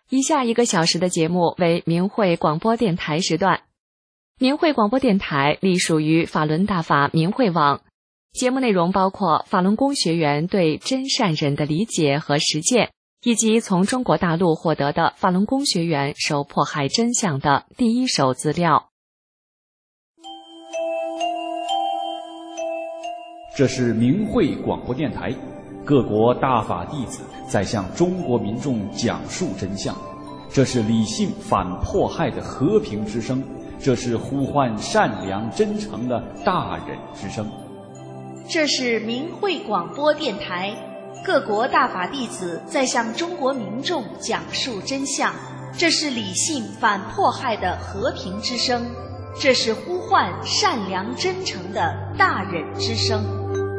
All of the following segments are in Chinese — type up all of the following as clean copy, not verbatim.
以下1个小时的节目为明慧广播电台时段。明慧广播电台隶属于法轮大法明慧网，节目内容包括法轮功学员对真善忍的理解和实践，以及从中国大陆获得的法轮功学员受迫害真相的第一手资料。 这是明慧广播电台，各国大法弟子在向中国民众讲述真相，这是理性反迫害的和平之声，这是呼唤善良真诚的大忍之声。 这是明慧广播电台，各国大法弟子在向中国民众讲述真相，这是理性反迫害的和平之声，这是呼唤善良真诚的大忍之声。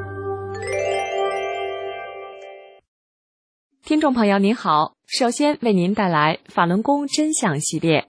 听众朋友您好，首先为您带来法轮功真相系列。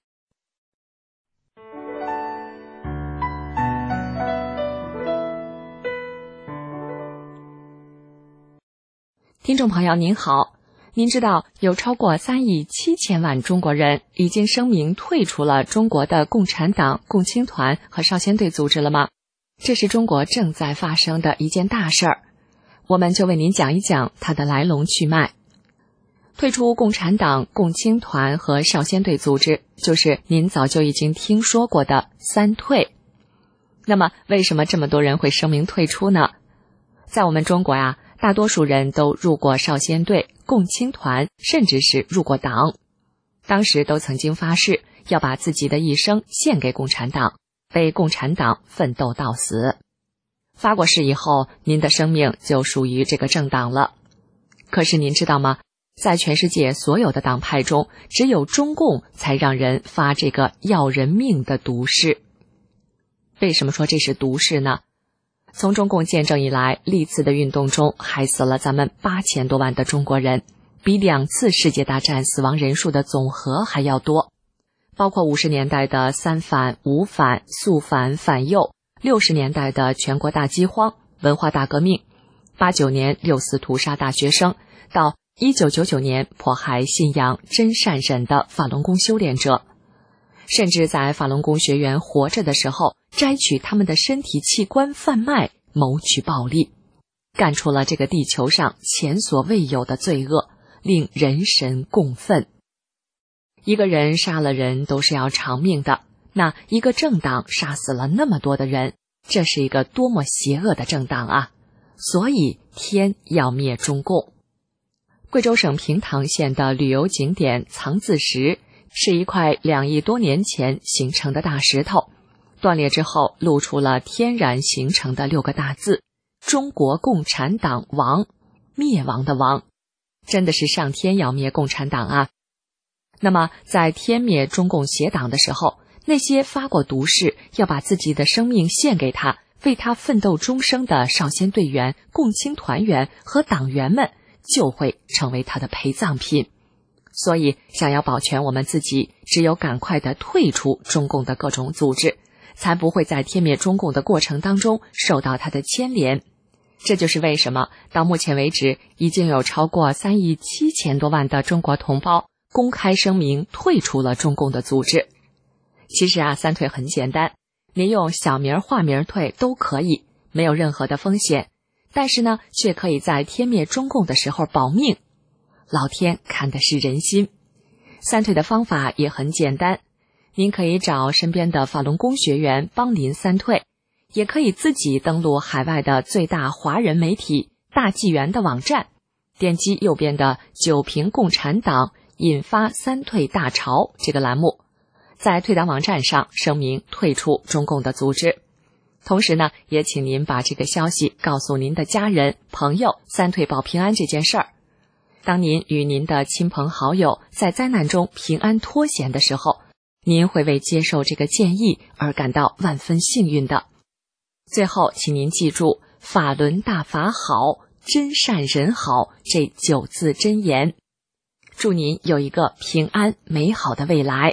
听众朋友您好，您知道有超过3亿7千万中国人已经声明退出了中国的共产党、共青团和少先队组织了吗？这是中国正在发生的一件大事儿，我们就为您讲一讲它的来龙去脉。退出共产党、共青团和少先队组织，就是您早就已经听说过的3退。那么为什么这么多人会声明退出呢？在我们中国呀，大多数人都入过少先队、共青团，甚至是入过党。当时都曾经发誓要把自己的一生献给共产党，为共产党奋斗到死。发过誓以后，您的生命就属于这个政党了。可是您知道吗？在全世界所有的党派中，只有中共才让人发这个要人命的毒誓。为什么说这是毒誓呢？从中共建政以来，历次的运动中害死了咱们8000多万的中国人，比2次世界大战死亡人数的总和还要多。包括50年代的三反、五反、肃反、反右，60年代的全国大饥荒、文化大革命，89年6四屠杀大学生，到1999年迫害信仰真善忍的法轮功修炼者，甚至在法轮功学员活着的时候摘取他们的身体器官贩卖，谋取暴利，干出了这个地球上前所未有的罪恶，令人神共愤。一个人杀了人都是要偿命的，那一个政党杀死了那么多的人，这是一个多么邪恶的政党啊！所以天要灭中共。贵州省平塘县的旅游景点藏字石是一块2亿多年前形成的大石头，断裂之后露出了天然形成的6个大字：中国共产党亡，灭亡的亡。真的是上天要灭共产党啊！那么在天灭中共邪党的时候，那些发过毒誓要把自己的生命献给他，为他奋斗终生的少先队员、共青团员和党员们就会成为他的陪葬品。所以想要保全我们自己，只有赶快的退出中共的各种组织，才不会在天灭中共的过程当中受到他的牵连。这就是为什么到目前为止已经有超过3亿7千多万的中国同胞公开声明退出了中共的组织。其实啊，3退很简单，您用小名化名退都可以，没有任何的风险，但是呢，却可以在天灭中共的时候保命。老天看的是人心。3退的方法也很简单，您可以找身边的法轮功学员帮您3退，也可以自己登录海外的最大华人媒体大纪元的网站，点击右边的九评共产党引发3退大潮这个栏目，在退党网站上声明退出中共的组织。同时呢，也请您把这个消息告诉您的家人、朋友，3退保平安这件事儿。当您与您的亲朋好友在灾难中平安脱险的时候，您会为接受这个建议而感到万分幸运的。最后，请您记住法轮大法好，真善人好这9字真言。祝您有一个平安美好的未来。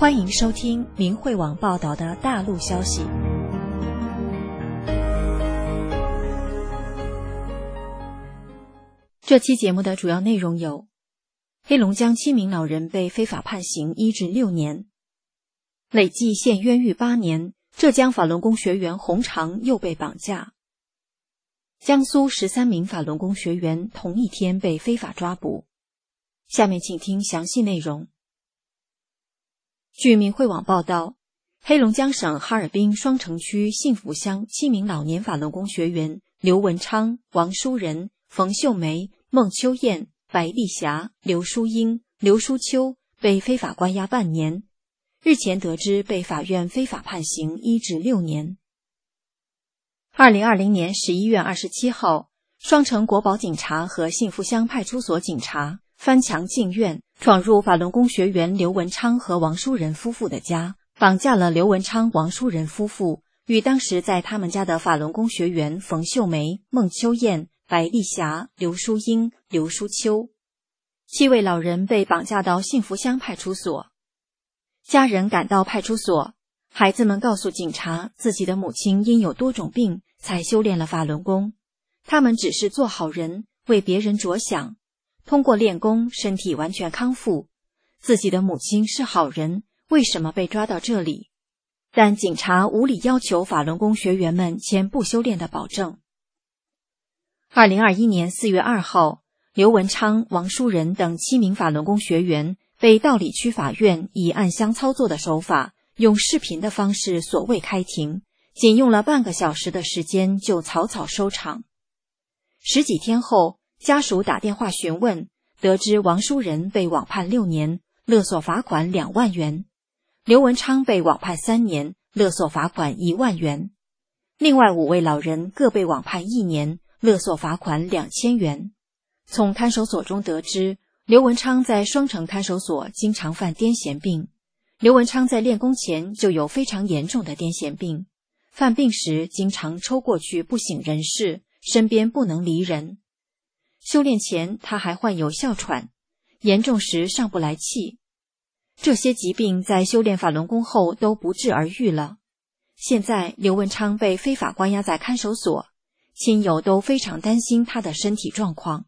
欢迎收听明慧网报道的大陆消息。这期节目的主要内容有：黑龙江7名老人被非法判刑1至6年，累计现冤狱8年，浙江法轮功学员洪长又被绑架，江苏13名法轮功学员同一天被非法抓捕。下面请听详细内容。据明慧网报道，黑龙江省哈尔滨双城区幸福乡7名老年法轮功学员刘文昌、王淑仁、冯秀梅、孟秋燕、白丽霞、刘淑英、刘淑秋被非法关押半年，日前得知被法院非法判刑1至6年。2020年11月27号，双城国保警察和幸福乡派出所警察翻墙进院，闯入法轮功学员刘文昌和王淑仁夫妇的家，绑架了刘文昌、王淑仁夫妇与当时在他们家的法轮功学员冯秀梅、孟秋燕、白丽霞、刘淑英、刘淑秋。7位老人被绑架到幸福乡派出所。家人赶到派出所，孩子们告诉警察，自己的母亲因有多种病才修炼了法轮功，他们只是做好人，为别人着想，通过练功身体完全康复，自己的母亲是好人，为什么被抓到这里？但警察无理要求法轮功学员们签不修炼的保证。2021年4月2号，刘文昌、王淑仁等7名法轮功学员被道里区法院以暗箱操作的手法，用视频的方式锁位开庭，仅用了半个小时的时间就草草收场。10几天后，家属打电话询问，得知王淑仁被网判6年，勒索罚款2万元；刘文昌被网判3年，勒索罚款1万元。另外5位老人各被网判1年，勒索罚款2000元。从看守所中得知，刘文昌在双城看守所经常犯癫痫病。刘文昌在练功前就有非常严重的癫痫病，犯病时经常抽过去不省人事，身边不能离人。修炼前他还患有哮喘，严重时上不来气。这些疾病在修炼法轮功后都不治而愈了。现在刘文昌被非法关押在看守所，亲友都非常担心他的身体状况。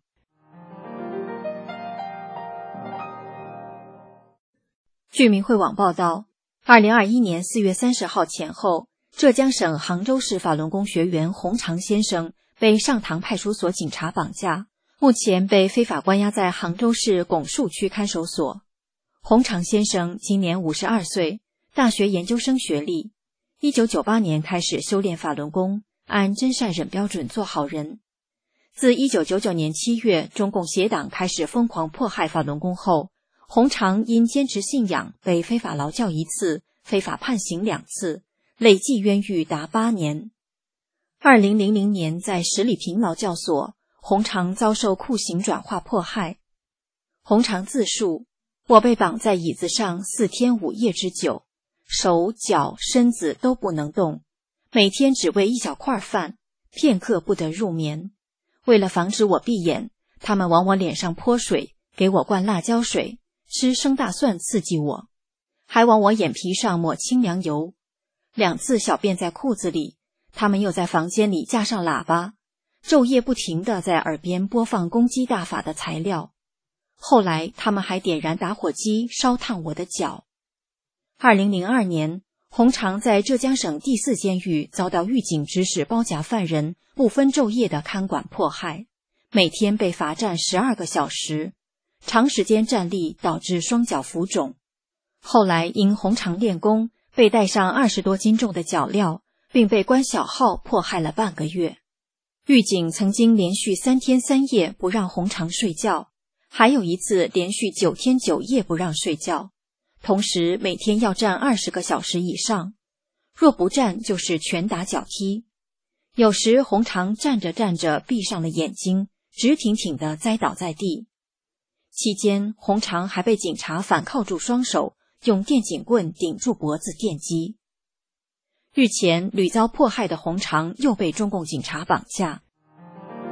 据明慧网报道，2021年4月30号前后，浙江省杭州市法轮功学员洪长先生被上塘派出所警察绑架，目前被非法关押在杭州市拱墅区看守所。洪长先生今年52岁，大学研究生学历，1998年开始修炼法轮功，按真善忍标准做好人。自1999年7月中共协党开始疯狂迫害法轮功后，洪长因坚持信仰被非法劳教1次，非法判刑2次，累计冤狱达8年。2000年在十里坪劳教所，洪长遭受酷刑转化迫害。洪长自述，我被绑在椅子上4天5夜之久，手脚身子都不能动，每天只喂1小块饭，片刻不得入眠。为了防止我闭眼，他们往我脸上泼水，给我灌辣椒水，吃生大蒜刺激我，还往我眼皮上抹清凉油。2次小便在裤子里，他们又在房间里架上喇叭，昼夜不停地在耳边播放攻击大法的材料。后来他们还点燃打火机烧烫我的脚。2002年，洪长在浙江省第4监狱遭到狱警指使包夹犯人，不分昼夜的看管迫害，每天被罚站12个小时，长时间站立导致双脚浮肿。后来因洪长练功，被带上20多斤重的脚镣，并被关小号迫害了半个月。狱警曾经连续3天3夜不让洪长睡觉，还有一次连续9天9夜不让睡觉，同时每天要站20个小时以上，若不站就是拳打脚踢。有时洪长站着站着闭上了眼睛，直挺挺地栽倒在地。期间洪长还被警察反铐住双手，用电警棍顶住脖子电击。日前屡遭迫害的洪长又被中共警察绑架。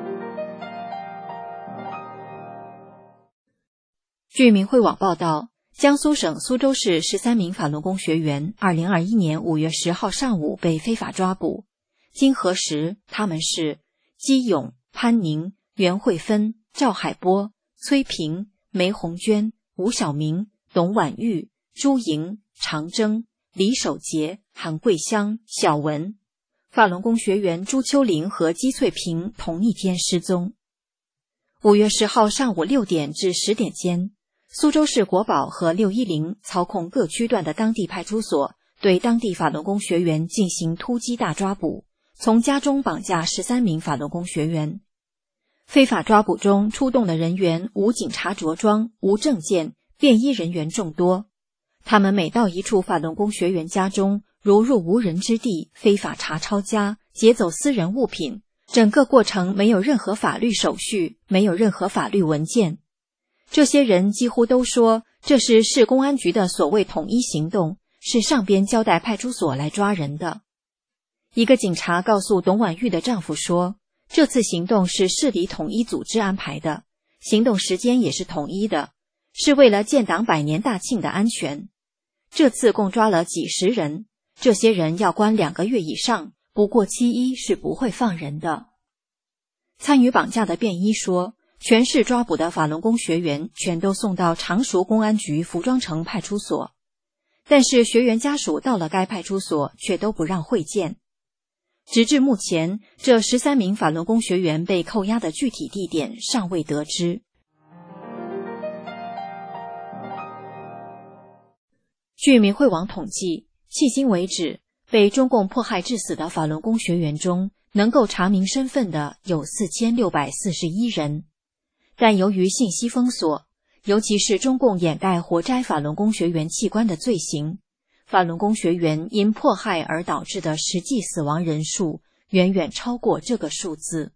据明慧网报道， 江苏省苏州市13名法轮功学员2021年5月10号上午被非法抓捕，经核实，他们是姬勇、潘宁、袁慧芬、赵海波、崔平、梅红娟、吴晓明、董婉玉、朱莹、常征、李守杰、韩桂香、小文。法轮功学员朱秋玲和姬翠萍同一天失踪。5月10号上午6点至10点间，苏州市国保和610操控各区段的当地派出所对当地法轮功学员进行突击大抓捕，从家中绑架13名法轮功学员。非法抓捕中出动的人员无警察着装、无证件，便衣人员众多。他们每到一处法轮功学员家中，如入无人之地，非法查抄家，劫走私人物品，整个过程没有任何法律手续，没有任何法律文件。这些人几乎都说这是市公安局的所谓统一行动，是上边交代派出所来抓人的。一个警察告诉董婉玉的丈夫说，这次行动是市里统一组织安排的，行动时间也是统一的，是为了建党100年大庆的安全。这次共抓了几十人，这些人要关2个月以上，不过期1是不会放人的。参与绑架的便衣说，全市抓捕的法轮功学员全都送到常熟公安局服装城派出所，但是学员家属到了该派出所却都不让会见。直至目前，这13名法轮功学员被扣押的具体地点尚未得知。据明慧网统计，迄今为止，被中共迫害致死的法轮功学员中，能够查明身份的有4641人。但由于信息封锁，尤其是中共掩盖活摘法轮功学员器官的罪行，法轮功学员因迫害而导致的实际死亡人数远远超过这个数字。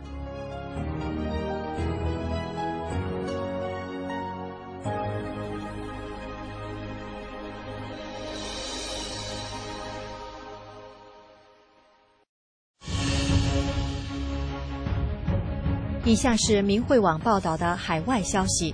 以下是明慧网报道的海外消息，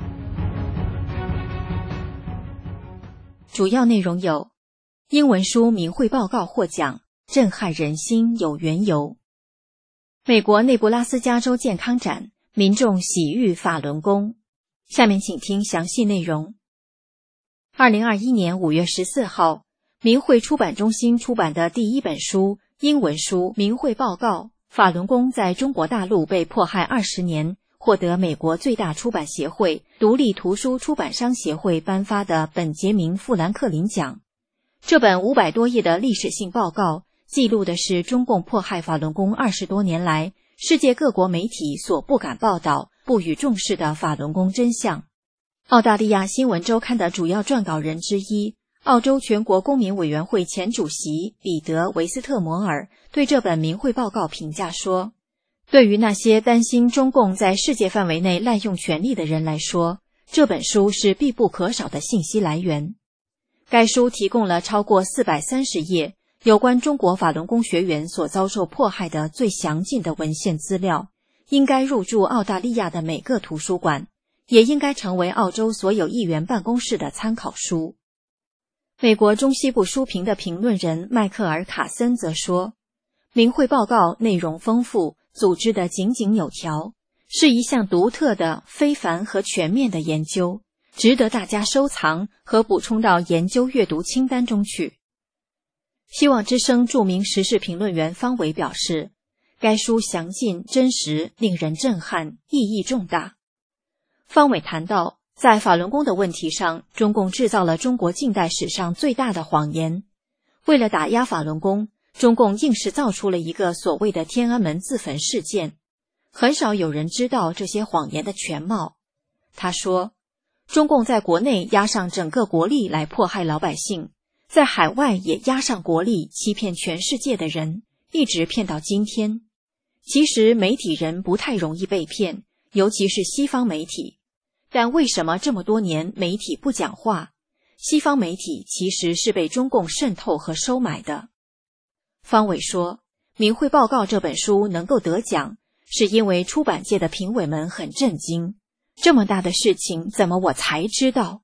主要内容有：英文书《明慧报告》获奖，震撼人心有缘由；美国内布拉斯加州健康展，民众喜遇法轮功。下面请听详细内容。2021年5月14号，明慧出版中心出版的第一本书英文书《明慧报告》法轮功在中国大陆被迫害20年，获得美国最大出版协会独立图书出版商协会颁发的本杰明·富兰克林奖。这本500多页的历史性报告，记录的是中共迫害法轮功20多年来，世界各国媒体所不敢报道、不予重视的法轮功真相。澳大利亚新闻周刊的主要撰稿人之一，澳洲全国公民委员会前主席彼得·维斯特摩尔对这本明慧报告评价说，对于那些担心中共在世界范围内滥用权力的人来说，这本书是必不可少的信息来源。该书提供了超过430页有关中国法轮功学员所遭受迫害的最详尽的文献资料，应该入驻澳大利亚的每个图书馆，也应该成为澳洲所有议员办公室的参考书。美国中西部书评的评论人迈克尔·卡森则说，明慧报告内容丰富，组织得井井有条，是一项独特的、非凡和全面的研究，值得大家收藏和补充到研究阅读清单中去。希望之声著名时事评论员方伟表示，该书详尽、真实，令人震撼，意义重大。方伟谈到，在法轮功的问题上，中共制造了中国近代史上最大的谎言。为了打压法轮功，中共硬是造出了一个所谓的天安门自焚事件。很少有人知道这些谎言的全貌。他说，中共在国内压上整个国力来迫害老百姓，在海外也压上国力欺骗全世界的人，一直骗到今天。其实媒体人不太容易被骗，尤其是西方媒体。但为什么这么多年媒体不讲话？西方媒体其实是被中共渗透和收买的。方伟说，明慧报告这本书能够得奖，是因为出版界的评委们很震惊，这么大的事情怎么我才知道？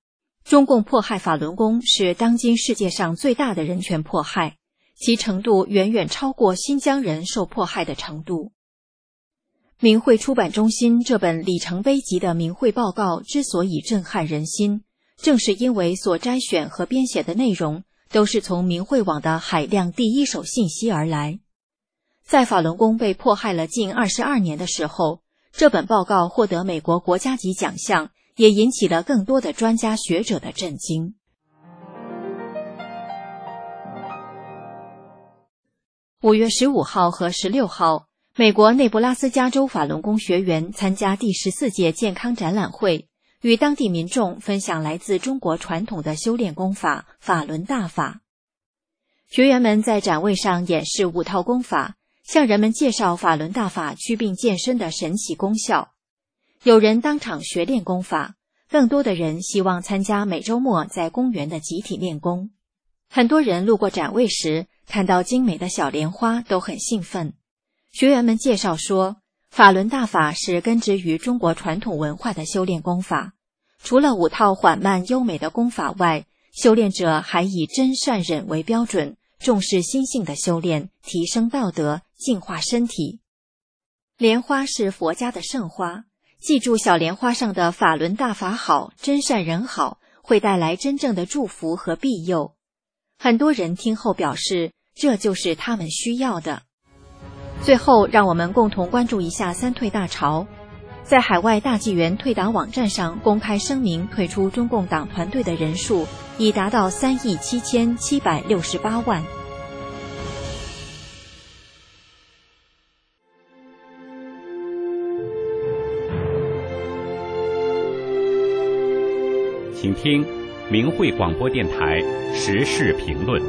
中共迫害法轮功是当今世界上最大的人权迫害，其程度远远超过新疆人受迫害的程度。明慧出版中心这本里程碑级的明慧报告之所以震撼人心，正是因为所摘选和编写的内容都是从明慧网的海量第一手信息而来。在法轮功被迫害了近22年的时候，这本报告获得美国国家级奖项，也引起了更多的专家学者的震惊。5月15号和16号，美国内布拉斯加州法轮功学员参加第14届健康展览会，与当地民众分享来自中国传统的修炼功法法轮大法。学员们在展位上演示5套功法，向人们介绍法轮大法祛病健身的神奇功效。有人当场学练功法，更多的人希望参加每周末在公园的集体练功。很多人路过展位时，看到精美的小莲花都很兴奋。学员们介绍说，法轮大法是根植于中国传统文化的修炼功法，除了5套缓慢优美的功法外，修炼者还以真善忍为标准，重视心性的修炼，提升道德，净化身体。莲花是佛家的圣花，记住小莲花上的法轮大法好，真善人好，会带来真正的祝福和庇佑。很多人听后表示，这就是他们需要的。最后，让我们共同关注一下三退大潮。在海外大纪元退党网站上公开声明退出中共党团队的人数已达到3亿7768万。 请听明慧广播电台时事评论。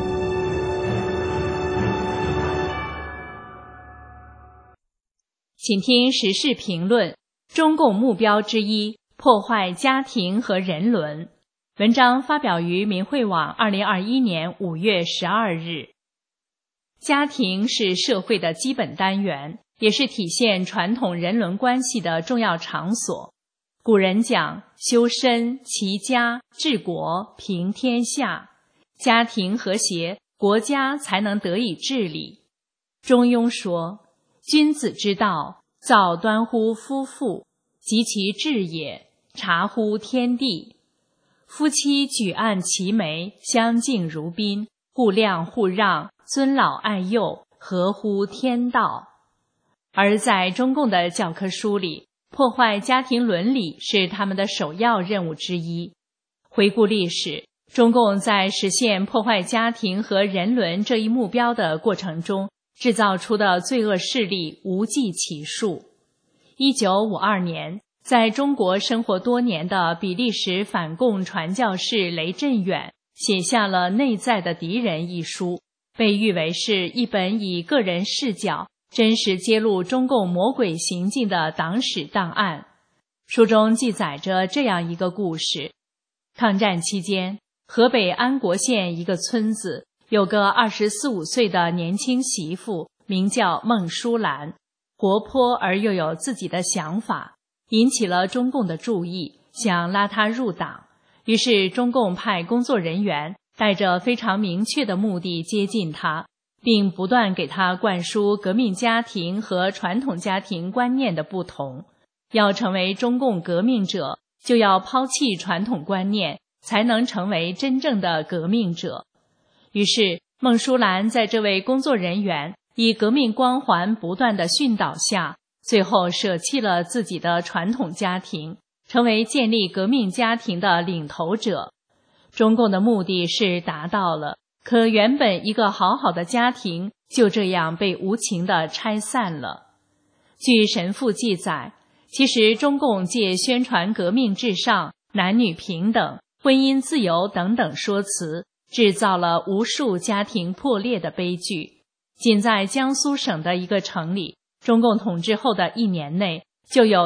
请听时事评论：中共目标之一，破坏家庭和人伦。文章发表于明慧网2021年5月12日。家庭是社会的基本单元，也是体现传统人伦关系的重要场所。古人讲，修身、齐家、治国、平天下。家庭和谐，国家才能得以治理。中庸说，君子之道，造端乎夫妇，及其治也，察乎天地。夫妻举案齐眉，相敬如宾，互谅互让，尊老爱幼，合乎天道。而在中共的教科书里，破坏家庭伦理是他们的首要任务之一。回顾历史，中共在实现破坏家庭和人伦这一目标的过程中，制造出的罪恶势力无计其数。1952年，在中国生活多年的比利时反共传教士雷震远写下了《内在的敌人》一书，被誉为是一本以个人视角真实揭露中共魔鬼行径的党史档案。书中记载着这样一个故事：抗战期间，河北安国县一个村子有个24、25岁的年轻媳妇，名叫孟淑兰，活泼而又有自己的想法，引起了中共的注意，想拉她入党。于是中共派工作人员带着非常明确的目的接近她，并不断给她灌输革命家庭和传统家庭观念的不同。要成为中共革命者，就要抛弃传统观念，才能成为真正的革命者。于是孟淑兰在这位工作人员以革命光环不断的训导下，最后舍弃了自己的传统家庭，成为建立革命家庭的领头者。中共的目的是达到了，可原本一个好好的家庭就这样被无情地拆散了。据神父记载，其实中共借宣传革命至上、男女平等、婚姻自由等等说辞，制造了无数家庭破裂的悲剧。仅在江苏省的一个城里，中共统治后的1年内，就有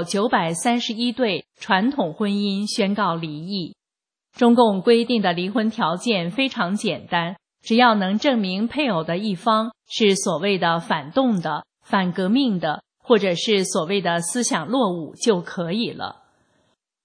931对传统婚姻宣告离异。中共规定的离婚条件非常简单，只要能证明配偶的一方是所谓的反动的、反革命的，或者是所谓的思想落伍就可以了。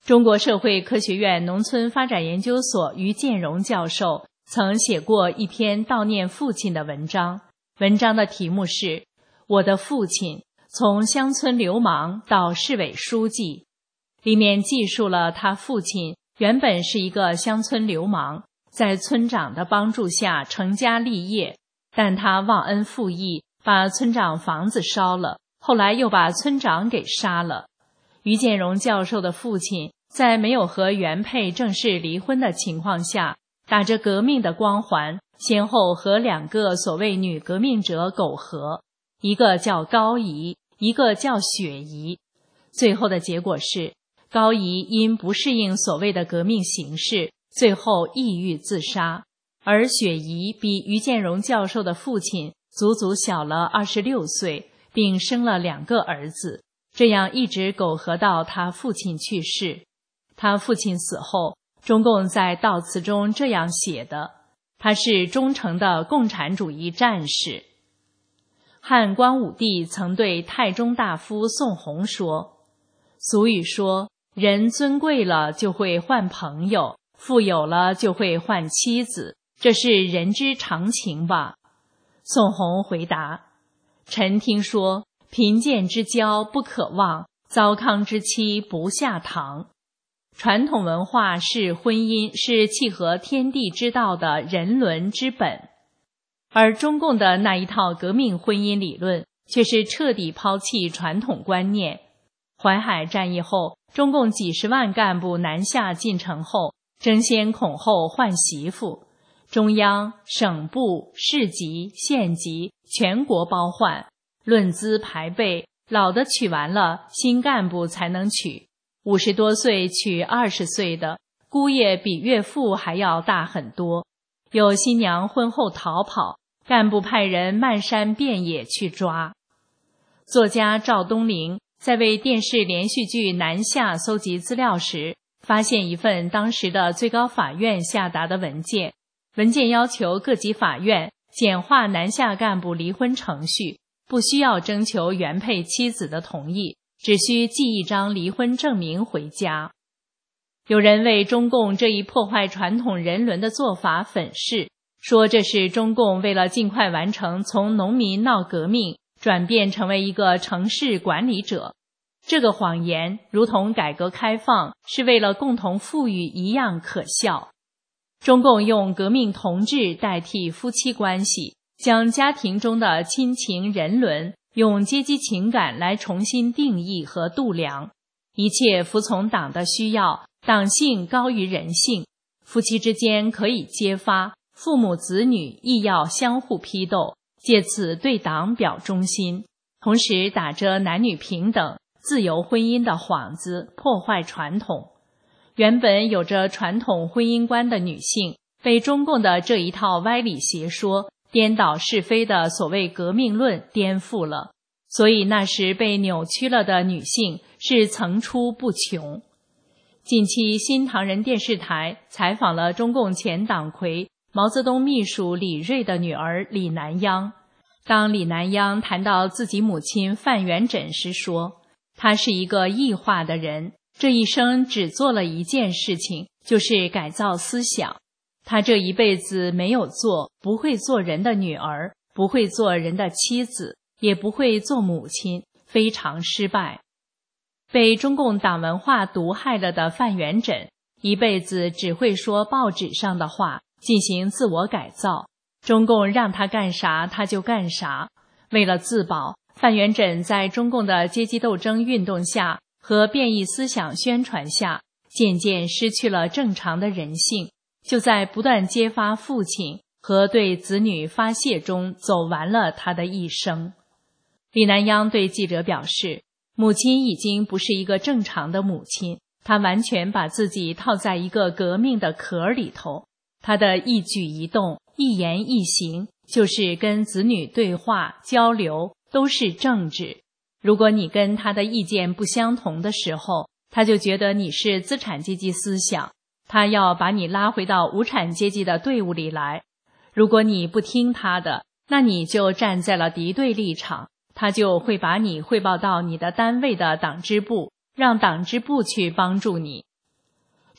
中国社会科学院农村发展研究所于建荣教授曾写过一篇悼念父亲的文章，文章的题目是《我的父亲从乡村流氓到市委书记》，里面记述了他父亲原本是一个乡村流氓，在村长的帮助下成家立业，但他忘恩负义，把村长房子烧了，后来又把村长给杀了。于建荣教授的父亲在没有和原配正式离婚的情况下，打着革命的光环，先后和2个所谓女革命者苟合，一个叫高姨，一个叫雪姨。最后的结果是，高姨因不适应所谓的革命形势，最后抑郁自杀，而雪姨比于建荣教授的父亲足足小了26岁，并生了2个儿子，这样一直苟合到他父亲去世。他父亲死后，中共在悼词中这样写的：他是忠诚的共产主义战士。汉光武帝曾对太中大夫宋弘说，俗语说，人尊贵了就会换朋友，富有了就会换妻子，这是人之常情吧？宋弘回答，臣听说，贫贱之交不可忘，糟糠之妻不下堂。传统文化是婚姻，是契合天地之道的人伦之本，而中共的那一套革命婚姻理论却是彻底抛弃传统观念。淮海战役后，中共几十万干部南下进城后，争先恐后换媳妇，中央、省部、市级、县级全国包换，论资排辈，老的娶完了，新干部才能娶。50多岁娶20岁的，姑爷比岳父还要大很多。有新娘婚后逃跑，干部派人漫山遍野去抓。作家赵东陵在为电视连续剧《南下》搜集资料时，发现一份当时的最高法院下达的文件，文件要求各级法院简化南下干部离婚程序，不需要征求原配妻子的同意，只需寄一张离婚证明回家。有人为中共这一破坏传统人伦的做法粉饰，说这是中共为了尽快完成从农民闹革命转变成为一个城市管理者。这个谎言如同改革开放是为了共同富裕一样可笑。中共用革命同志代替夫妻关系，将家庭中的亲情人伦用阶级情感来重新定义和度量，一切服从党的需要，党性高于人性，夫妻之间可以揭发，父母子女亦要相互批斗，借此对党表忠心，同时打着男女平等、自由婚姻的幌子，破坏传统。原本有着传统婚姻观的女性，被中共的这一套歪理邪说、颠倒是非的所谓革命论颠覆了，所以那时被扭曲了的女性是层出不穷。近期新唐人电视台采访了中共前党魁毛泽东秘书李锐的女儿李南央。当李南央谈到自己母亲范元稹时说，她是一个异化的人，这一生只做了一件事情，就是改造思想。她这一辈子没有做，不会做人的女儿，不会做人的妻子，也不会做母亲，非常失败。被中共党文化毒害了的范元稹，一辈子只会说报纸上的话，进行自我改造。中共让他干啥他就干啥。为了自保，范元稹在中共的阶级斗争运动下和变异思想宣传下，渐渐失去了正常的人性，就在不断揭发父亲和对子女发泄中走完了他的一生。李南央对记者表示，母亲已经不是一个正常的母亲，她完全把自己套在一个革命的壳里头，她的一举一动、一言一行，就是跟子女对话交流，都是政治。如果你跟他的意见不相同的时候，他就觉得你是资产阶级思想，他要把你拉回到无产阶级的队伍里来。如果你不听他的，那你就站在了敌对立场，他就会把你汇报到你的单位的党支部，让党支部去帮助你，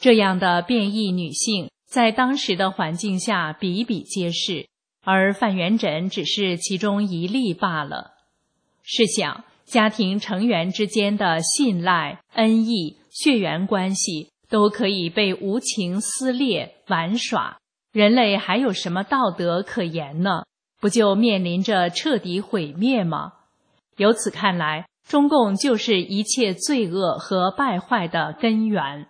这样的变异女性在当时的环境下比比皆是，而范元稹只是其中一例罢了。试想，家庭成员之间的信赖、恩义、血缘关系都可以被无情撕裂、玩耍，人类还有什么道德可言呢？不就面临着彻底毁灭吗？由此看来，中共就是一切罪恶和败坏的根源。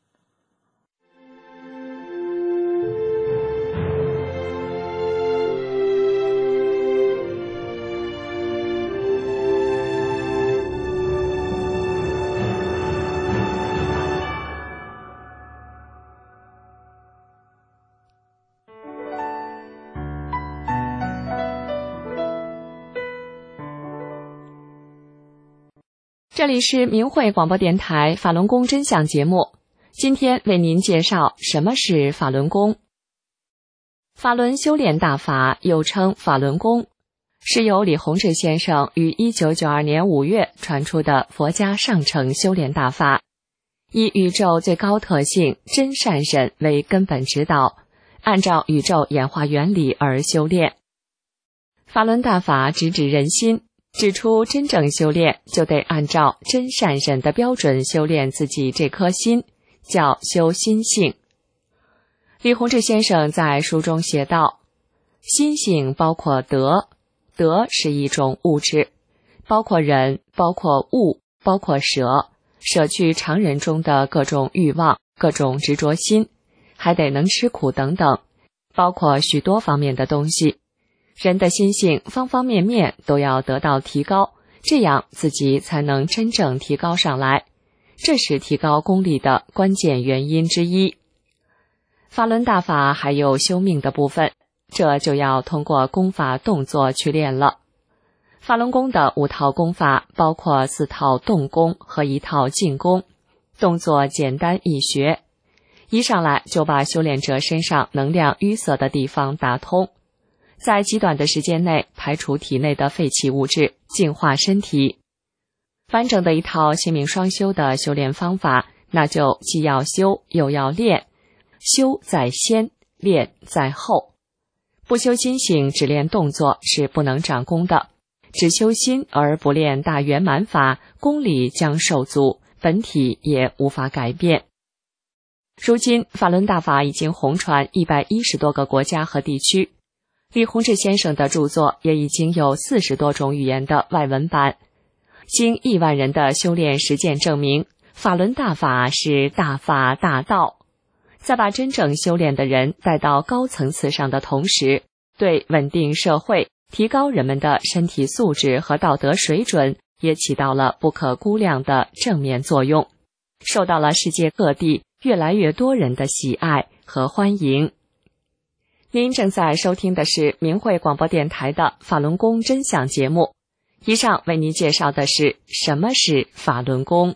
这里是明慧广播电台法轮功真相节目，今天为您介绍什么是法轮功。法轮修炼大法又称法轮功，是由李洪志先生于1992年5月传出的佛家上乘修炼大法，以宇宙最高特性真善忍为根本指导，按照宇宙演化原理而修炼。法轮大法直指人心，指出真正修炼就得按照真善忍的标准修炼自己这颗心，叫修心性。李洪志先生在书中写道，心性包括德，德是一种物质，包括人，包括物，包括舍去常人中的各种欲望、各种执着心，还得能吃苦等等，包括许多方面的东西。人的心性方方面面都要得到提高，这样自己才能真正提高上来，这是提高功力的关键原因之一。法轮大法还有修命的部分，这就要通过功法动作去练了。法轮功的5套功法包括4套动功和1套静功，动作简单易学，一上来就把修炼者身上能量淤塞的地方打通，在极短的时间内排除体内的废弃物质，净化身体。完整的一套心命双修的修炼方法，那就既要修又要练，修在先，练在后。不修心性，只练动作是不能长功的，只修心而不练大圆满法，功力将受阻，本体也无法改变。如今法轮大法已经红传110多个国家和地区，李洪志先生的著作也已经有40多种语言的外文版。经亿万人的修炼实践证明，法轮大法是大法大道。在把真正修炼的人带到高层次上的同时，对稳定社会、提高人们的身体素质和道德水准也起到了不可估量的正面作用，受到了世界各地越来越多人的喜爱和欢迎。您正在收听的是明慧广播电台的法轮功真相节目，以上为您介绍的是什么是法轮功。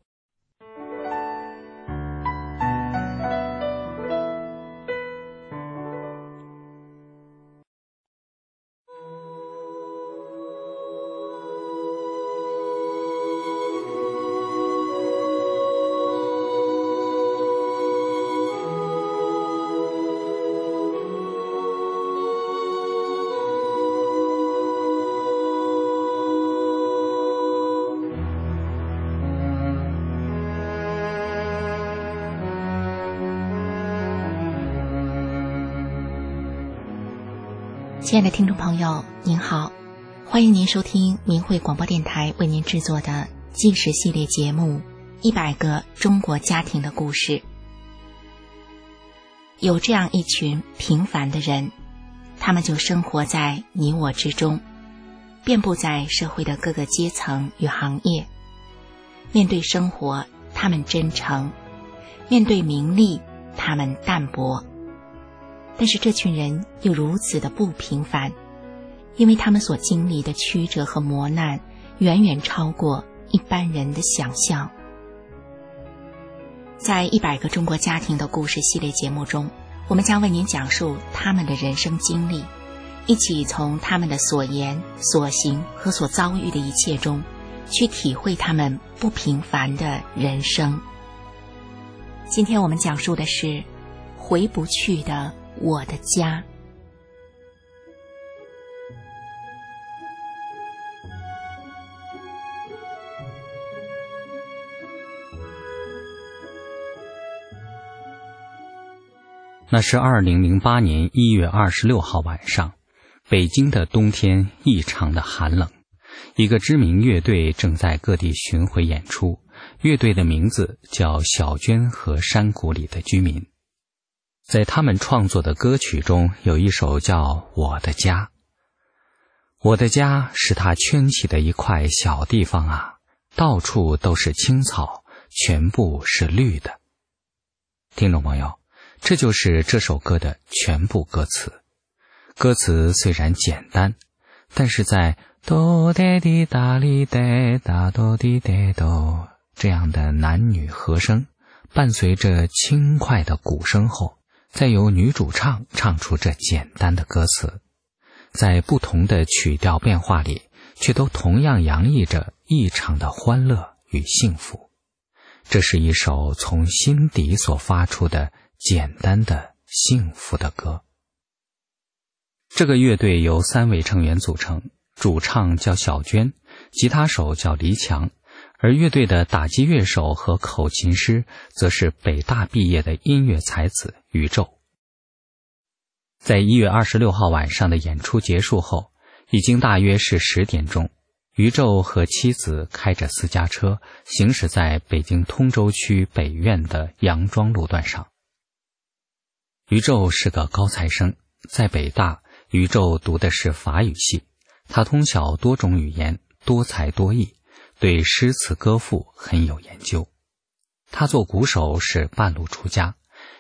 亲爱的听众朋友您好，欢迎您收听明慧广播电台为您制作的纪实系列节目100个中国家庭的故事。有这样一群平凡的人，他们就生活在你我之中，遍布在社会的各个阶层与行业。面对生活他们真诚，面对名利他们淡泊。但是这群人又如此的不平凡，因为他们所经历的曲折和磨难远远超过一般人的想象。在100个中国家庭的故事系列节目中，我们将为您讲述他们的人生经历，一起从他们的所言所行和所遭遇的一切中去体会他们不平凡的人生。 今天我们讲述的是回不去的我的家。 那是2008年1月26号晚上，北京的冬天异常的寒冷。一个知名乐队正在各地巡回演出，乐队的名字叫小娟和山谷里的居民。在他们创作的歌曲中，有一首叫《我的家》。我的家是他圈起的一块小地方啊，到处都是青草，全部是绿的。听众朋友，这就是这首歌的全部歌词。歌词虽然简单，但是在哆哒滴哒哩哒哒哆滴哒哆这样的男女和声，伴随着轻快的鼓声后，再由女主唱唱出这简单的歌词，在不同的曲调变化里，却都同样洋溢着异常的欢乐与幸福。这是一首从心底所发出的简单的幸福的歌。这个乐队由3位成员组成，主唱叫小娟，吉他手叫黎强，而乐队的打击乐手和口琴师则是北大毕业的音乐才子宇宙。在1月26号晚上的演出结束后，已经大约是10点钟，宇宙和妻子开着私家车行驶在北京通州区北苑的杨庄路段上。宇宙是个高材生，在北大，宇宙读的是法语系，他通晓多种语言，多才多艺，对诗词歌赋很有研究。他做鼓手是半路出家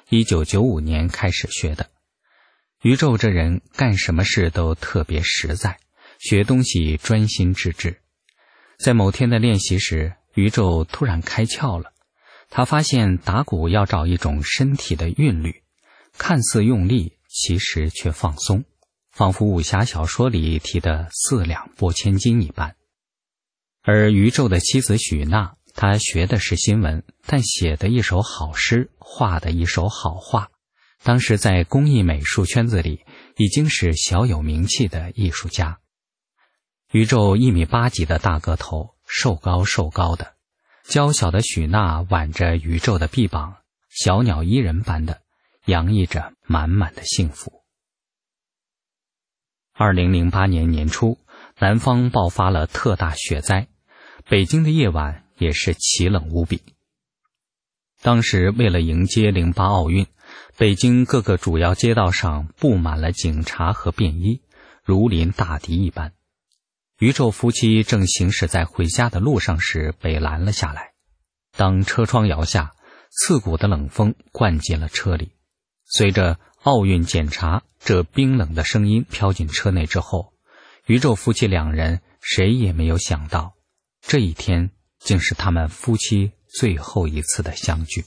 ，1995年开始学的。宇宙这人干什么事都特别实在，学东西专心致志。在某天的练习时，宇宙突然开窍了，他发现打鼓要找一种身体的韵律，看似用力，其实却放松，仿佛武侠小说里提的4两拨千斤一般。而宇宙的妻子许娜，她学的是新闻，但写的一手好诗，画的一手好画，当时在工艺美术圈子里已经是小有名气的艺术家。宇宙1.8米几的大个头，瘦高的，娇小的许娜挽着宇宙的臂膀，小鸟依人般的洋溢着满满的幸福。2008年年初，南方爆发了特大雪灾，北京的夜晚也是奇冷无比。当时为了迎接08奥运，北京各个主要街道上布满了警察和便衣，如临大敌一般。宇宙夫妻正行驶在回家的路上时被拦了下来，当车窗摇下，刺骨的冷风灌进了车里。随着奥运检查这冰冷的声音飘进车内之后，宇宙夫妻2人谁也没有想到，这一天竟是他们夫妻最后一次的相聚。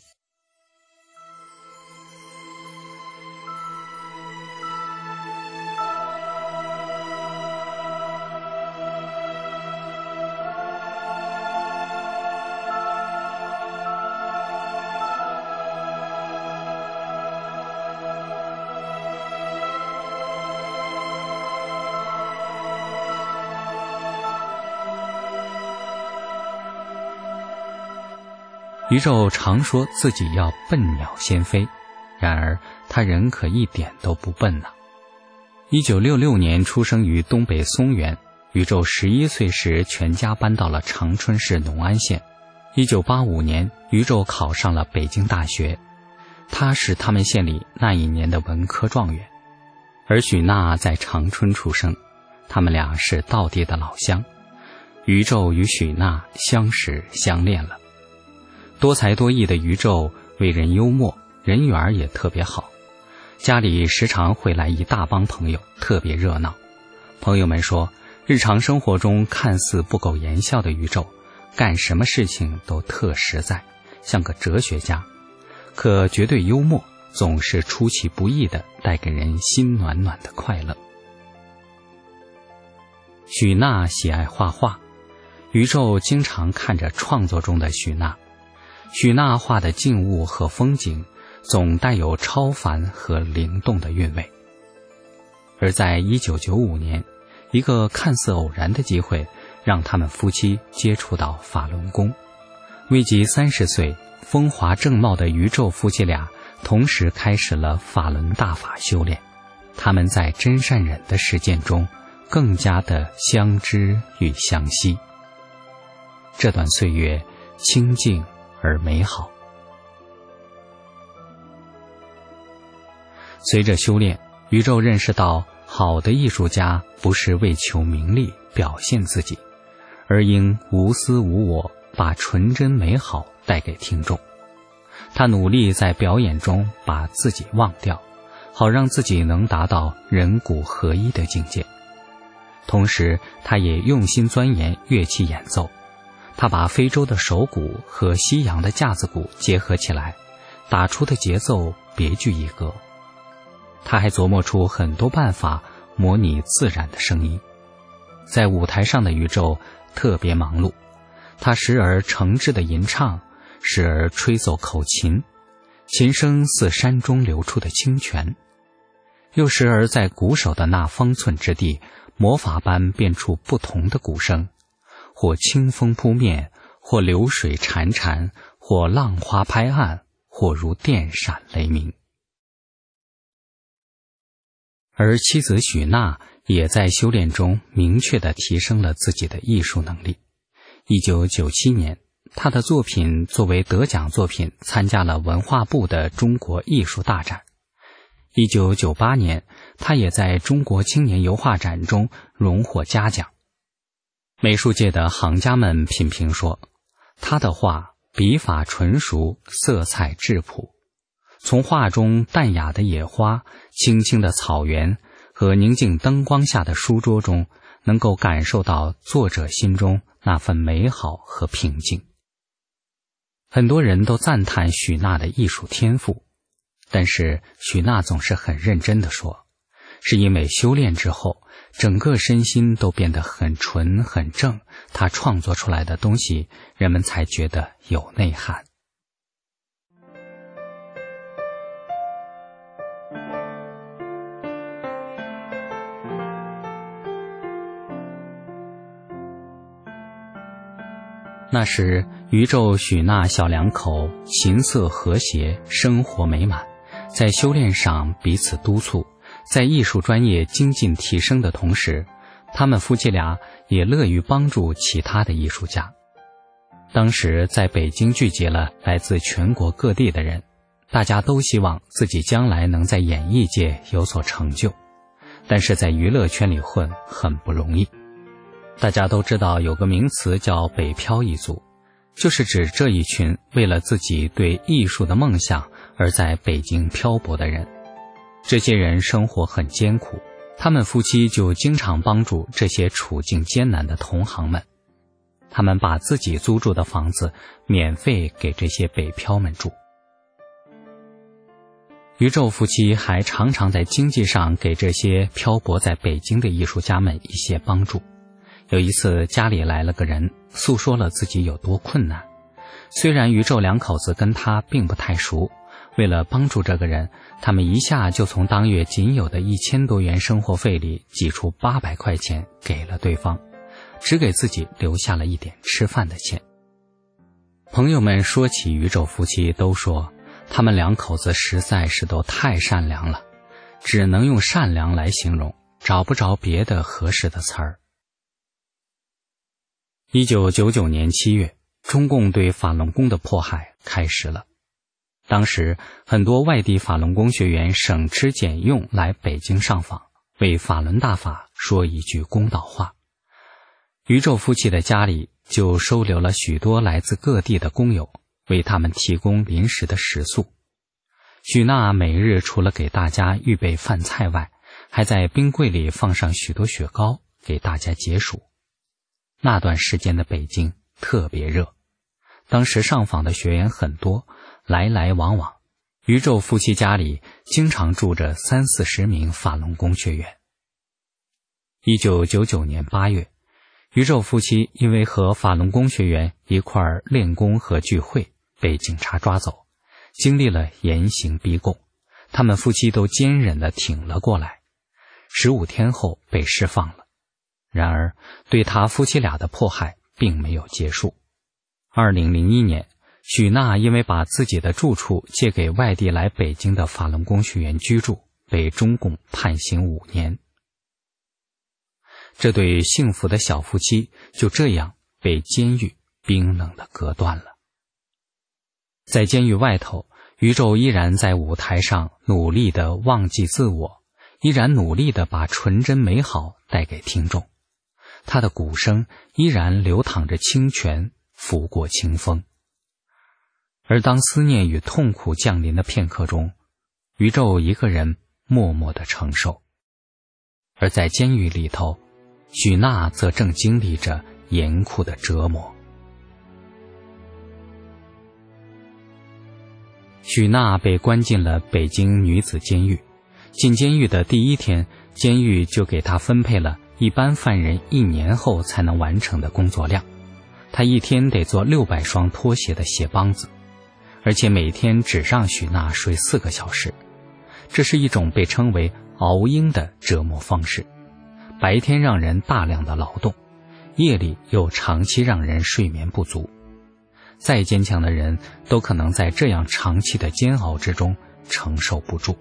宇宙常说自己要笨鸟先飞，然而他人可一点都不笨呐。1966年出生于东北松原，宇宙11岁时全家搬到了长春市农安县。1985年，宇宙考上了北京大学，他是他们县里那一年的文科状元。而许娜在长春出生，他们俩是道地的老乡。宇宙与许娜相识相恋了。多才多艺的宇宙为人幽默，人缘也特别好，家里时常会来一大帮朋友，特别热闹。朋友们说，日常生活中看似不苟言笑的宇宙，干什么事情都特实在，像个哲学家，可绝对幽默，总是出其不意的带给人心暖暖的快乐。许娜喜爱画画，宇宙经常看着创作中的许娜。 许娜画的静物和风景总带有超凡和灵动的韵味。而在1995年，一个看似偶然的机会让他们夫妻接触到法轮功。未及30岁，风华正茂的宇宙夫妻俩同时开始了法轮大法修炼。他们在真善忍的实践中更加的相知与相惜。这段岁月清静而美好。随着修炼，宇宙认识到好的艺术家不是为求名利表现自己，而应无私无我，把纯真美好带给听众。他努力在表演中把自己忘掉，好让自己能达到人骨合一的境界。同时他也用心钻研乐器演奏，他把非洲的手鼓和西洋的架子鼓结合起来，打出的节奏别具一格。他还琢磨出很多办法模拟自然的声音。在舞台上的宇宙特别忙碌，他时而诚挚地吟唱，时而吹奏口琴，琴声似山中流出的清泉，又时而在鼓手的那方寸之地魔法般变出不同的鼓声，或清风扑面，或流水潺潺，或浪花拍岸，或如电闪雷鸣。而妻子许娜也在修炼中明确地提升了自己的艺术能力。1997年，她的作品作为得奖作品参加了文化部的中国艺术大展。1998年，她也在中国青年油画展中荣获嘉奖。美术界的行家们品评说，她的画笔法纯熟，色彩质朴，从画中淡雅的野花、青青的草原和宁静灯光下的书桌中，能够感受到作者心中那份美好和平静。很多人都赞叹许娜的艺术天赋，但是许娜总是很认真地说，是因为修炼之后，整个身心都变得很纯很正，她创作出来的东西，人们才觉得有内涵。那时宇宙许娜小两口琴瑟和谐，生活美满，在修炼上彼此督促，在艺术专业精进提升的同时，他们夫妻俩也乐于帮助其他的艺术家。当时在北京聚集了来自全国各地的人，大家都希望自己将来能在演艺界有所成就，但是在娱乐圈里混很不容易。大家都知道有个名词叫北漂一族，就是指这一群为了自己对艺术的梦想而在北京漂泊的人。这些人生活很艰苦，他们夫妻就经常帮助这些处境艰难的同行们。他们把自己租住的房子免费给这些北漂们住。宇宙夫妻还常常在经济上给这些漂泊在北京的艺术家们一些帮助。有一次家里来了个人，诉说了自己有多困难。虽然宇宙两口子跟他并不太熟，为了帮助这个人，他们一下就从当月仅有的1000多元生活费里挤出800块钱给了对方，只给自己留下了一点吃饭的钱。朋友们说起宇宙夫妻都说，他们两口子实在是都太善良了，只能用善良来形容，找不着别的合适的词儿。1999年7月，中共对法轮功的迫害开始了。当时很多外地法轮功学员省吃俭用来北京上访，为法轮大法说一句公道话。宇宙夫妻的家里就收留了许多来自各地的工友，为他们提供临时的食宿。许娜每日除了给大家预备饭菜外，还在冰柜里放上许多雪糕给大家解暑。那段时间的北京特别热，当时上访的学员很多，来来往往，宇宙夫妻家里经常住着30-40名法轮功学员。1999年8月，宇宙夫妻因为和法轮功学员一块儿练功和聚会， 被警察抓走，经历了严刑逼供，他们夫妻都坚忍地挺了过来，15天后被释放了。然而对他夫妻俩的迫害并没有结束。2001年，许娜因为把自己的住处借给外地来北京的法轮功学员居住，被中共判刑5年。这对幸福的小夫妻就这样被监狱冰冷地隔断了。在监狱外头，宇宙依然在舞台上努力地忘记自我，依然努力地把纯真美好带给听众。他的鼓声依然流淌着清泉，拂过清风。而当思念与痛苦降临的片刻中，宇宙一个人默默地承受。而在监狱里头，许娜则正经历着严酷的折磨。许娜被关进了北京女子监狱。进监狱的第1天，监狱就给她分配了一般犯人1年后才能完成的工作量。她一天得做600双拖鞋的鞋帮子，而且每天只让许娜睡4个小时。这是一种被称为熬鹰的折磨方式，白天让人大量的劳动，夜里又长期让人睡眠不足。再坚强的人都可能在这样长期的煎熬之中承受不住。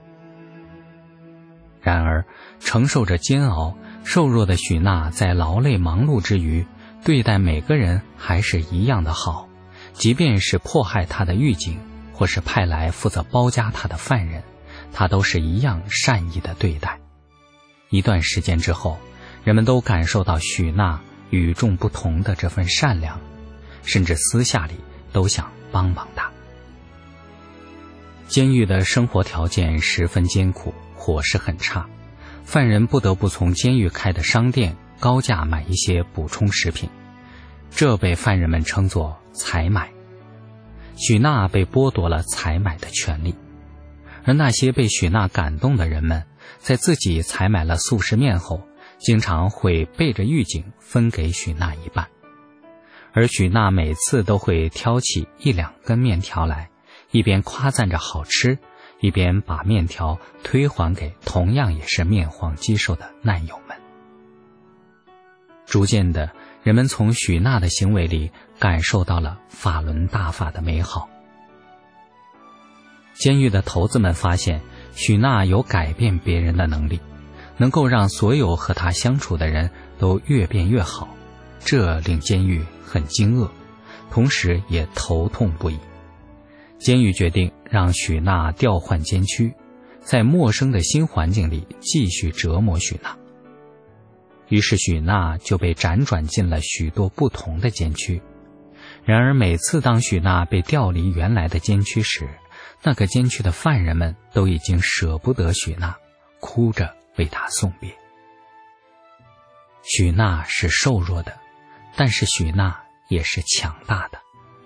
然而承受着煎熬，瘦弱的许娜在劳累忙碌之余，对待每个人还是一样的好，即便是迫害她的狱警，或是派来负责包夹她的犯人，她都是一样善意的对待。一段时间之后，人们都感受到许娜与众不同的这份善良，甚至私下里都想帮帮她。监狱的生活条件十分艰苦，伙食很差，犯人不得不从监狱开的商店高价买一些补充食品，这被犯人们称作采买。许娜被剥夺了采买的权利，而那些被许娜感动的人们，在自己采买了速食面后，经常会背着狱警分给许娜一半，而许娜每次都会挑起1-2根面条来，一边夸赞着好吃，一边把面条推还给同样也是面黄肌瘦的难友们。逐渐的，人们从许娜的行为里感受到了法轮大法的美好。监狱的头子们发现许娜有改变别人的能力，能够让所有和她相处的人都越变越好，这令监狱很惊愕，同时也头痛不已。监狱决定让许娜调换监区，在陌生的新环境里继续折磨许娜。于是许娜就被辗转进了许多不同的监区。然而每次当许娜被调离原来的监区时，那个监区的犯人们都已经舍不得许娜，哭着为她送别。许娜是瘦弱的，但是许娜也是强大的。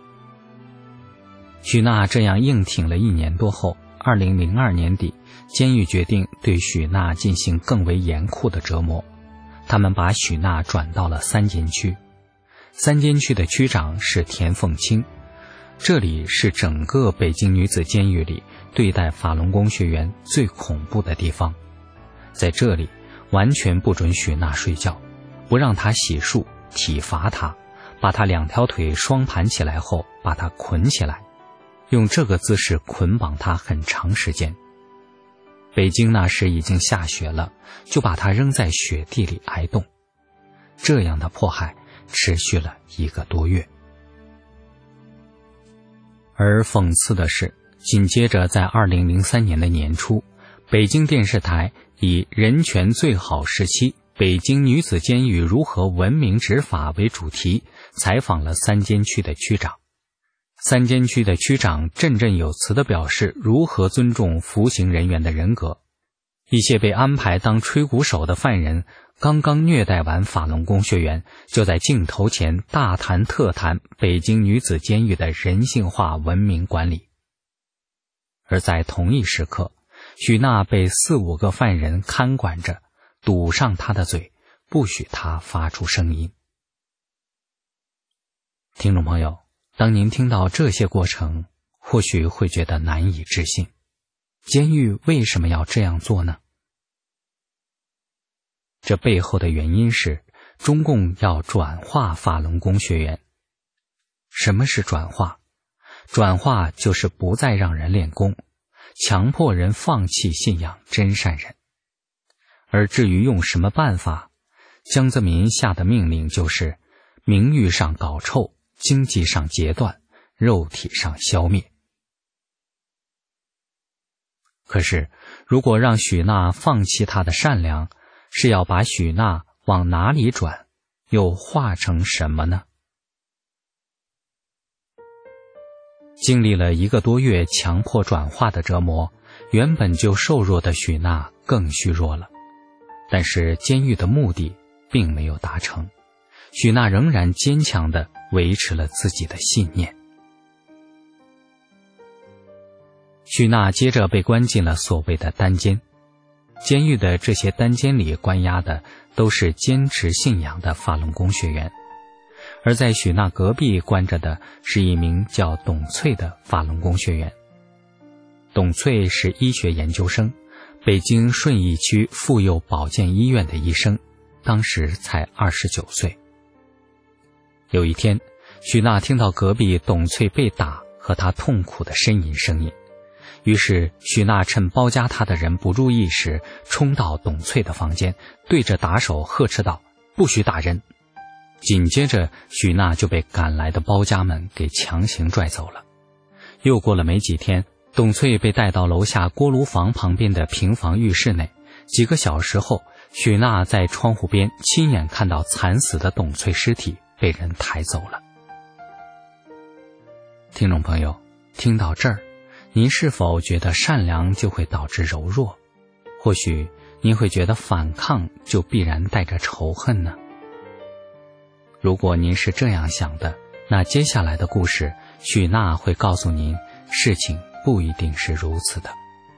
许娜这样硬挺了1年多后，2002年底，监狱决定对许娜进行更为严酷的折磨。他们把许娜转到了3监区。3监区的区长是田凤清，这里是整个北京女子监狱里对待法轮功学员最恐怖的地方。在这里，完全不准许娜睡觉，不让她洗漱，体罚她，把她2条腿双盘起来后把她捆起来，用这个姿势捆绑她很长时间。北京那时已经下雪了，就把她扔在雪地里挨冻。这样的迫害持续了1个多月。而讽刺的是，紧接着在2003年的年初，北京电视台以人权最好时期，北京女子监狱如何文明执法为主题，采访了3监区的区长。3监区的区长振振有词地表示如何尊重服刑人员的人格。一些被安排当吹鼓手的犯人刚刚虐待完法轮功学员，就在镜头前大谈特谈北京女子监狱的人性化文明管理。而在同一时刻，许娜被4-5个犯人看管着，堵上她的嘴，不许她发出声音。听众朋友， 当您听到这些过程，或许会觉得难以置信。监狱为什么要这样做呢？这背后的原因是中共要转化法轮功学员。什么是转化？转化就是不再让人练功，强迫人放弃信仰真善人。而至于用什么办法，江泽民下的命令就是名誉上搞臭，经济上截断，肉体上消灭。可是如果让许娜放弃她的善良，是要把许娜往哪里转，又化成什么呢？经历了1个多月强迫转化的折磨，原本就瘦弱的许娜更虚弱了。但是监狱的目的并没有达成，许娜仍然坚强地维持了自己的信念。许娜接着被关进了所谓的单监。监狱的这些单监里关押的都是坚持信仰的法轮功学员，而在许娜隔壁关着的是一名叫董翠的法轮功学员。董翠是医学研究生，北京顺义区妇幼保健医院的医生，当时才29岁。有一天，许娜听到隔壁董翠被打和她痛苦的呻吟声音，于是许娜趁包夹她的人不注意时，冲到董翠的房间，对着打手呵斥道：“不许打人！”紧接着，许娜就被赶来的包夹们给强行拽走了。又过了没几天，董翠被带到楼下锅炉房旁边的平房浴室内。几个小时后，许娜在窗户边亲眼看到惨死的董翠尸体被人抬走了。听众朋友，听到这儿，您是否觉得善良就会导致柔弱？或许您会觉得反抗就必然带着仇恨呢？如果您是这样想的，那接下来的故事，许娜会告诉您，事情不一定是如此的。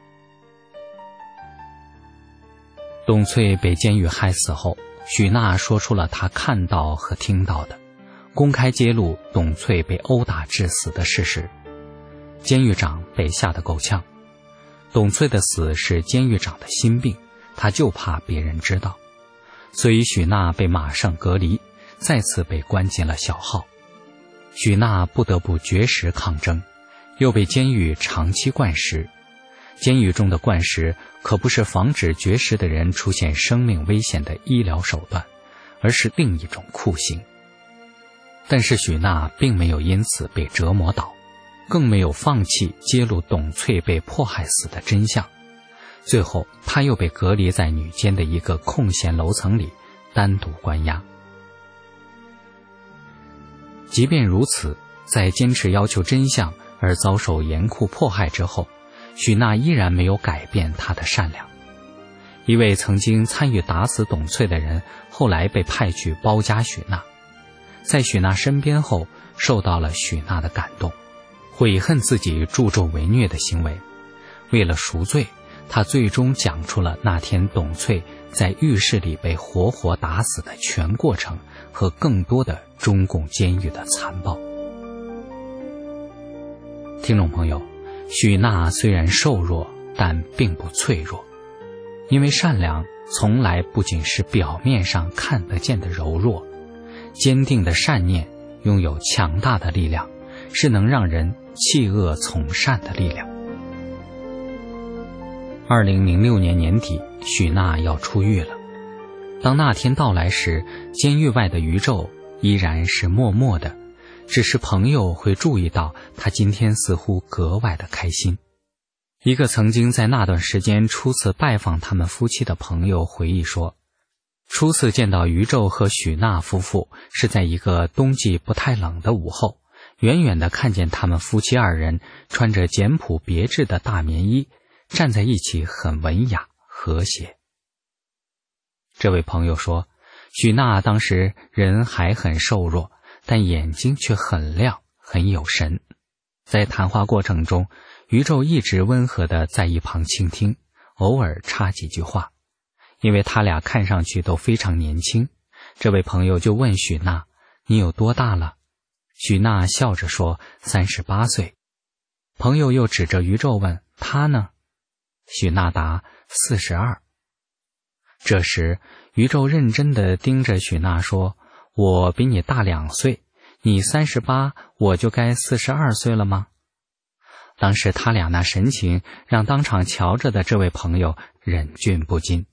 董翠被监狱害死后，许娜说出了她看到和听到的，公开揭露董翠被殴打致死的事实。监狱长被吓得够呛，董翠的死是监狱长的心病，他就怕别人知道，所以许娜被马上隔离，再次被关进了小号。许娜不得不绝食抗争，又被监狱长期灌食。监狱中的灌食可不是防止绝食的人出现生命危险的医疗手段，而是另一种酷刑。但是许娜并没有因此被折磨倒，更没有放弃揭露董翠被迫害死的真相。最后她又被隔离在女监的一个空闲楼层里，单独关押。即便如此，在坚持要求真相而遭受严酷迫害之后，许娜依然没有改变她的善良。一位曾经参与打死董翠的人，后来被派去包夹许娜，在许娜身边后受到了许娜的感动，悔恨自己助纣为虐的行为。为了赎罪，他最终讲出了那天董翠在浴室里被活活打死的全过程和更多的中共监狱的残暴。听众朋友，许娜虽然瘦弱，但并不脆弱，因为善良从来不仅是表面上看得见的柔弱，坚定的善念拥有强大的力量，是能让人弃恶从善的力量。2006年年底，许娜要出狱了。当那天到来时，监狱外的宇宙依然是默默的，只是朋友会注意到她今天似乎格外的开心。一个曾经在那段时间初次拜访他们夫妻的朋友回忆说，初次见到宇宙和许娜夫妇是在一个冬季不太冷的午后，远远地看见他们夫妻二人穿着简朴别致的大棉衣，站在一起很文雅和谐。这位朋友说，许娜当时人还很瘦弱，但眼睛却很亮，很有神。在谈话过程中，宇宙一直温和地在一旁倾听，偶尔插几句话。因为他俩看上去都非常年轻，这位朋友就问许娜，你有多大了？ 许娜笑着说38岁。朋友又指着于宙问他呢？许娜答42。这时于宙认真地盯着许娜说，我比你大2岁，你38，我就该42岁了吗？当时他俩那神情让当场瞧着的这位朋友忍俊不禁。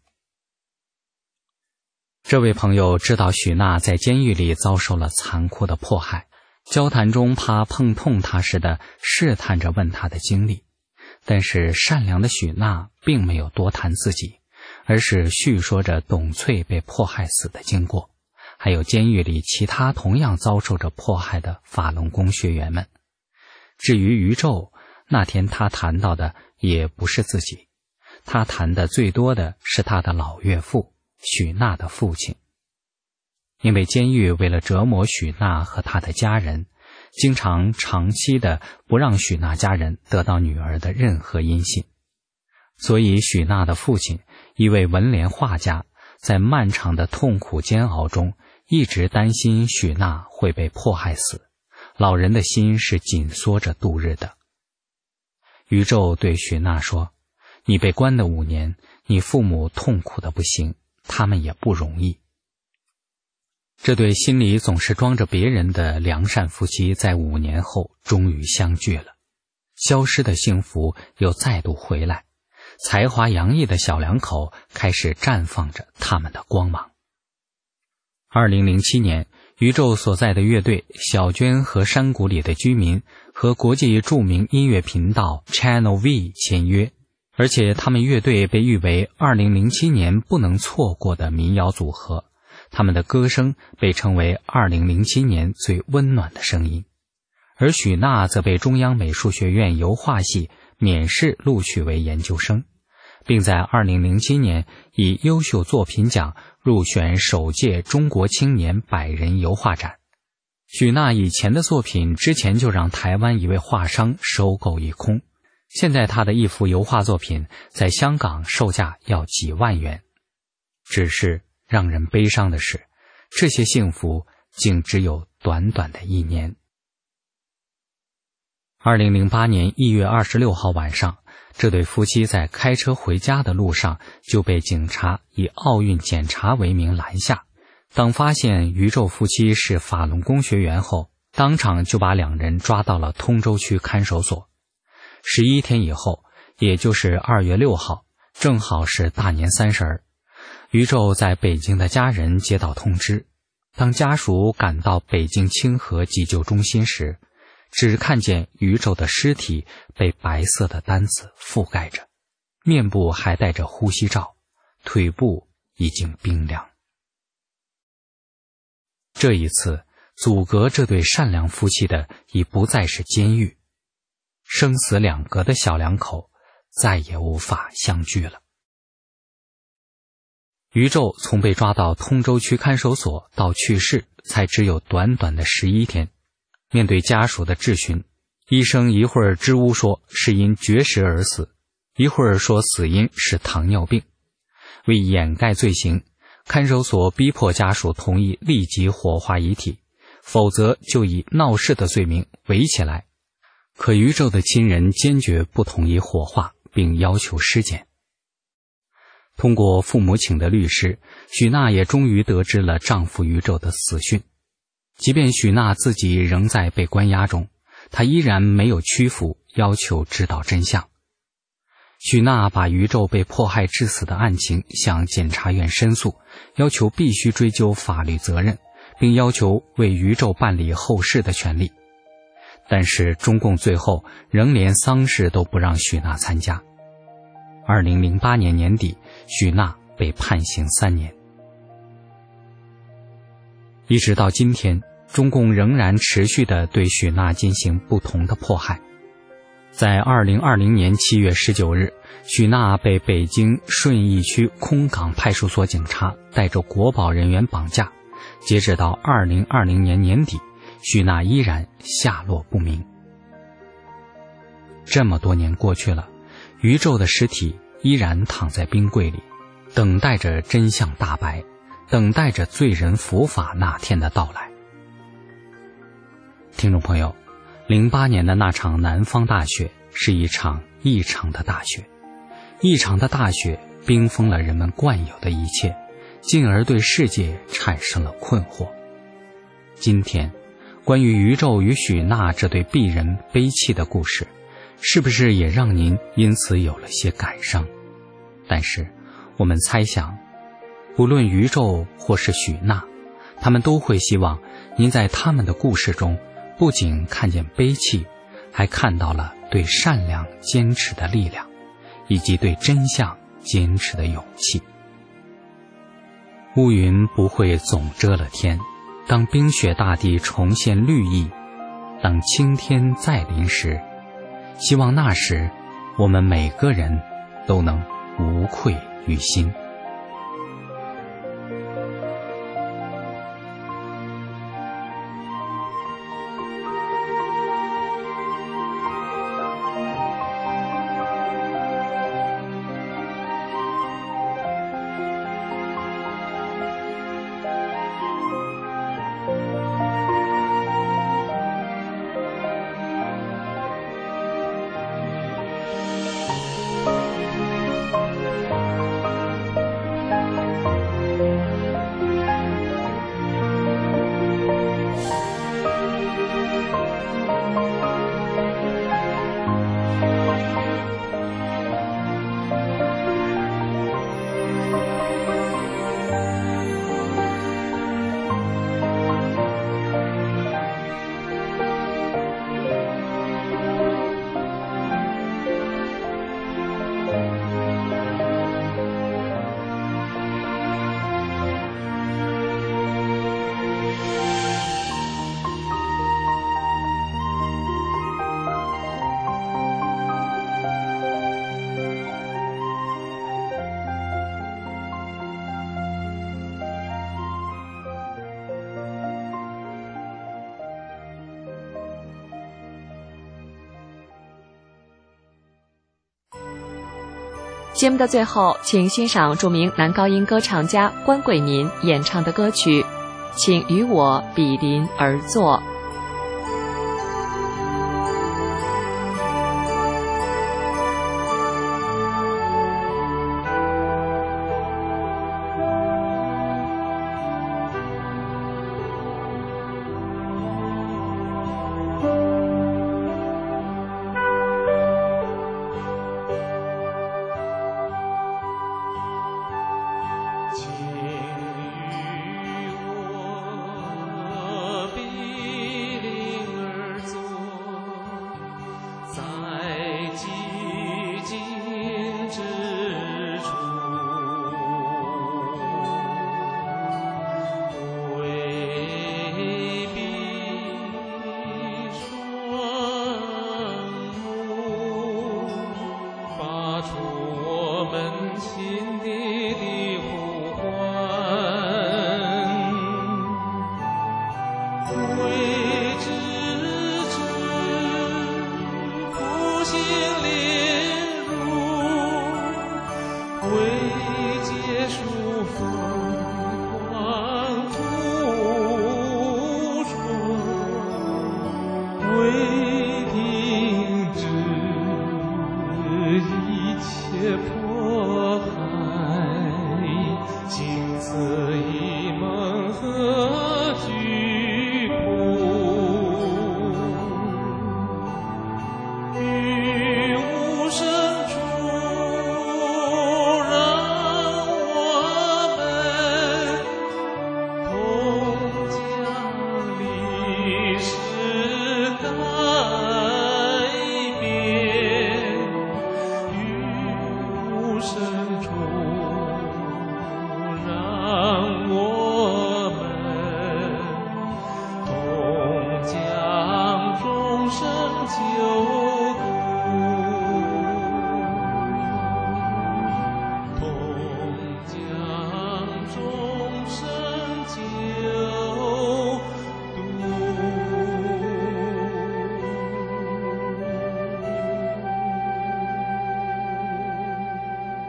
这位朋友知道许娜在监狱里遭受了残酷的迫害，交谈中怕碰痛他似的试探着问他的经历，但是善良的许娜并没有多谈自己，而是叙说着董翠被迫害死的经过，还有监狱里其他同样遭受着迫害的法轮功学员们。至于于宙，那天他谈到的也不是自己，他谈的最多的是他的老岳父许娜的父亲。因为监狱为了折磨许娜和他的家人，经常长期的不让许娜家人得到女儿的任何音信，所以许娜的父亲，一位文联画家，在漫长的痛苦煎熬中一直担心许娜会被迫害死，老人的心是紧缩着度日的。于宙对许娜说，你被关的5年，你父母痛苦的不行，他们也不容易。这对心里总是装着别人的良善夫妻在5年后终于相聚了，消失的幸福又再度回来，才华洋溢的小两口开始绽放着他们的光芒。2007年，于宙所在的乐队小娟和山谷里的居民和国际著名音乐频道 Channel V 签约，而且他们乐队被誉为2007年不能错过的民谣组合，他们的歌声被称为2007年最温暖的声音。而许娜则被中央美术学院油画系免试录取为研究生，并在2007年以优秀作品奖入选首届中国青年100人油画展。许娜以前的作品之前就让台湾一位画商收购一空，现在她的一幅油画作品在香港售价要几万元。只是让人悲伤的是，这些幸福竟只有短短的1年。2008年1月26号晚上，这对夫妻在开车回家的路上就被警察以奥运检查为名拦下。当发现于宙夫妻是法轮功学员后，当场就把2人抓到了通州区看守所。11天以后，也就是2月6号，正好是大年30，于宙在北京的家人接到通知。当家属赶到北京清河急救中心时，只看见于宙的尸体被白色的单子覆盖着，面部还戴着呼吸罩，腿部已经冰凉。这一次，阻隔这对善良夫妻的已不再是监狱，生死两隔的小两口再也无法相聚了。于宙从被抓到通州区看守所到去世才只有短短的11天。面对家属的质询，医生一会儿支吾说是因绝食而死，一会儿说死因是糖尿病。为掩盖罪行，看守所逼迫家属同意立即火化遗体，否则就以闹事的罪名围起来。可于宙的亲人坚决不同意火化，并要求尸检。通过父母请的律师，许娜也终于得知了丈夫于宙的死讯。即便许娜自己仍在被关押中，她依然没有屈服，要求知道真相。许娜把于宙被迫害致死的案情向检察院申诉，要求必须追究法律责任，并要求为于宙办理后事的权利。但是中共最后仍连丧事都不让许娜参加。2008年年底，许娜被判刑3年。一直到今天，中共仍然持续地对许娜进行不同的迫害。在2020年7月19日，许娜被北京顺义区空港派出所警察带着国保人员绑架，截止到2020年年底，许娜依然下落不明。这么多年过去了，于宙的尸体依然躺在冰柜里，等待着真相大白，等待着罪人伏法那天的到来。 听众朋友，08年的那场南方大雪是一场异常的大雪，异常的大雪冰封了人们惯有的一切，进而对世界产生了困惑。今天，关于宇宙与许娜这对璧人悲泣的故事，是不是也让您因此有了些感伤？但是，我们猜想，不论宇宙或是许娜，他们都会希望您在他们的故事中，不仅看见悲戚，还看到了对善良坚持的力量，以及对真相坚持的勇气。乌云不会总遮了天，当冰雪大地重现绿意，当青天再临时，希望那时我们每个人都能无愧于心。 节目的最后，请欣赏著名男高音歌唱家关贵民演唱的歌曲《请与我比邻而坐》。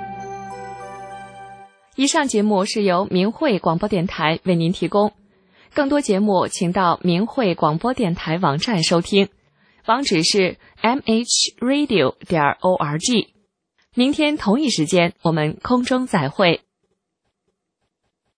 以上节目是由明慧广播电台为您提供， 更多节目请到明慧广播电台网站收听，网址是 mhradio.org。明天同一时间我们空中再会。